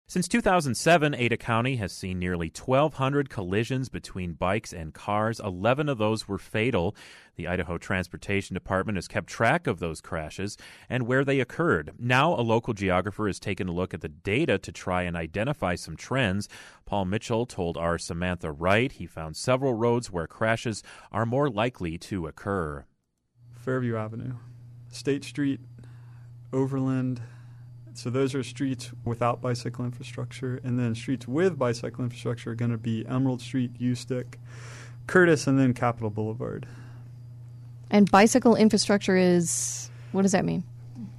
Since 2007, Ada County has seen nearly 1,200 collisions between bikes and cars. 11 of those were fatal. The Idaho Transportation Department has kept track of those crashes and where they occurred. Now, a local geographer has taken a look at the data to try and identify some trends. Paul Mitchell told our Samantha Wright he found several roads where crashes are more likely to occur. Fairview Avenue, State Street, Overland. So those are streets without bicycle infrastructure, and then streets with bicycle infrastructure are going to be Emerald Street, Ustick, Curtis, and then Capitol Boulevard. And bicycle infrastructure is, what does that mean?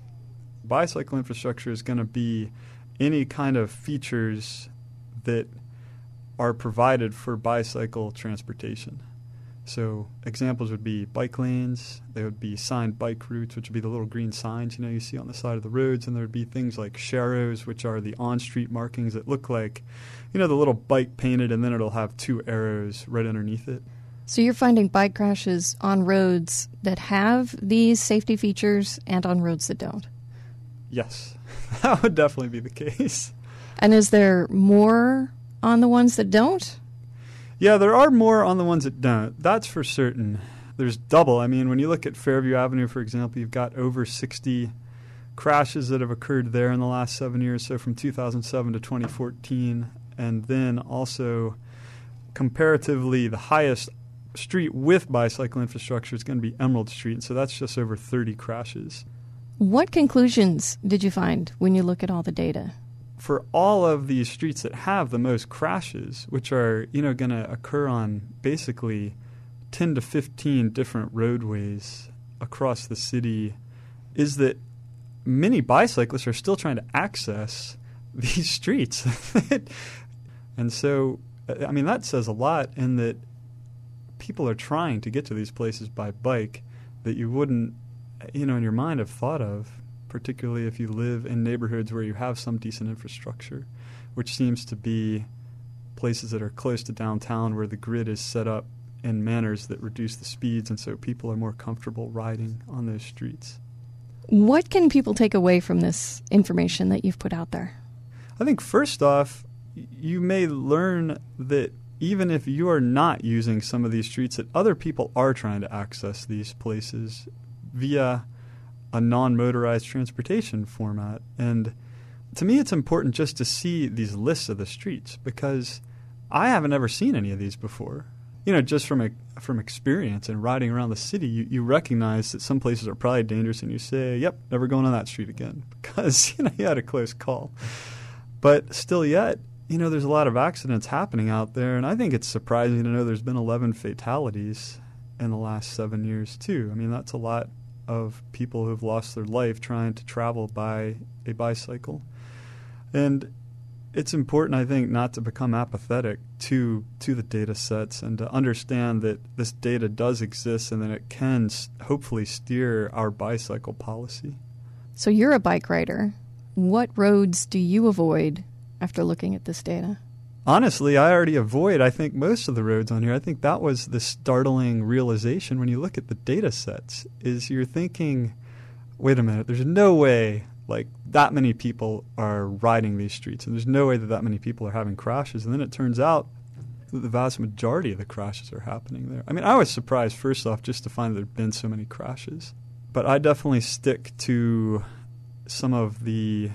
Bicycle infrastructure is going to be any kind of features that are provided for bicycle transportation. So examples would be bike lanes, there would be signed bike routes, which would be the little green signs you see on the side of the roads, and there would be things like sharrows, which are the on-street markings that look like, the little bike painted, and then it'll have two arrows right underneath it. So you're finding bike crashes on roads that have these safety features and on roads that don't? Yes, that would definitely be the case. And is there more on the ones that don't? Yeah, there are more on the ones that don't. That's for certain. There's double. When you look at Fairview Avenue, for example, you've got over 60 crashes that have occurred there in the last 7 years, so from 2007 to 2014. And then also, comparatively, the highest street with bicycle infrastructure is going to be Emerald Street, and so that's just over 30 crashes. What conclusions did you find when you look at all the data? For all of these streets that have the most crashes, which are, going to occur on basically 10 to 15 different roadways across the city, is that many bicyclists are still trying to access these streets. And so, that says a lot in that people are trying to get to these places by bike that you wouldn't, in your mind have thought of, particularly if you live in neighborhoods where you have some decent infrastructure, which seems to be places that are close to downtown where the grid is set up in manners that reduce the speeds, and so people are more comfortable riding on those streets. What can people take away from this information that you've put out there? I think first off, you may learn that even if you are not using some of these streets, that other people are trying to access these places via a non-motorized transportation format. And to me, it's important just to see these lists of the streets because I haven't ever seen any of these before. Just from experience and riding around the city, you recognize that some places are probably dangerous and you say, yep, never going on that street again because, you had a close call. But still yet, there's a lot of accidents happening out there, and I think it's surprising to know there's been 11 fatalities in the last 7 years, too. That's a lot of people who've lost their life trying to travel by a bicycle. And it's important, I think, not to become apathetic to the data sets and to understand that this data does exist and that it can hopefully steer our bicycle policy. So you're a bike rider. What roads do you avoid after looking at this data? Honestly, I already avoid, I think, most of the roads on here. I think that was the startling realization when you look at the data sets, is you're thinking, wait a minute, there's no way that many people are riding these streets, and there's no way that many people are having crashes. And then it turns out that the vast majority of the crashes are happening there. I was surprised, first off, just to find that there have been so many crashes. But I definitely stick to some of the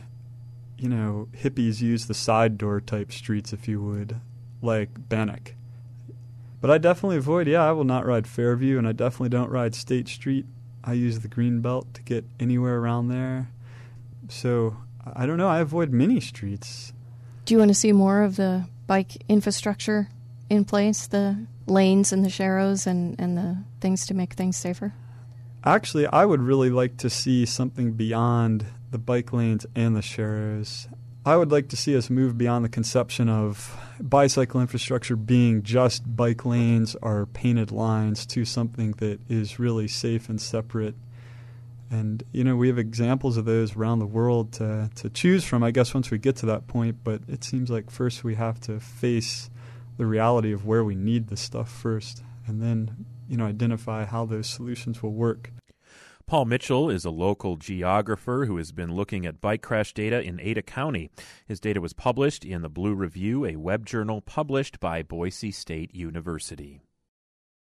hippies use the side door type streets, if you would, like Bannock. But I definitely avoid, I will not ride Fairview, and I definitely don't ride State Street. I use the Greenbelt to get anywhere around there. So, I don't know, I avoid many streets. Do you want to see more of the bike infrastructure in place, the lanes and the sharrows and the things to make things safer? Actually, I would really like to see something beyond the bike lanes and the sharrows. I would like to see us move beyond the conception of bicycle infrastructure being just bike lanes or painted lines to something that is really safe and separate. And, we have examples of those around the world to choose from, I guess, once we get to that point. But it seems like first we have to face the reality of where we need this stuff first and then, identify how those solutions will work. Paul Mitchell is a local geographer who has been looking at bike crash data in Ada County. His data was published in the Blue Review, a web journal published by Boise State University.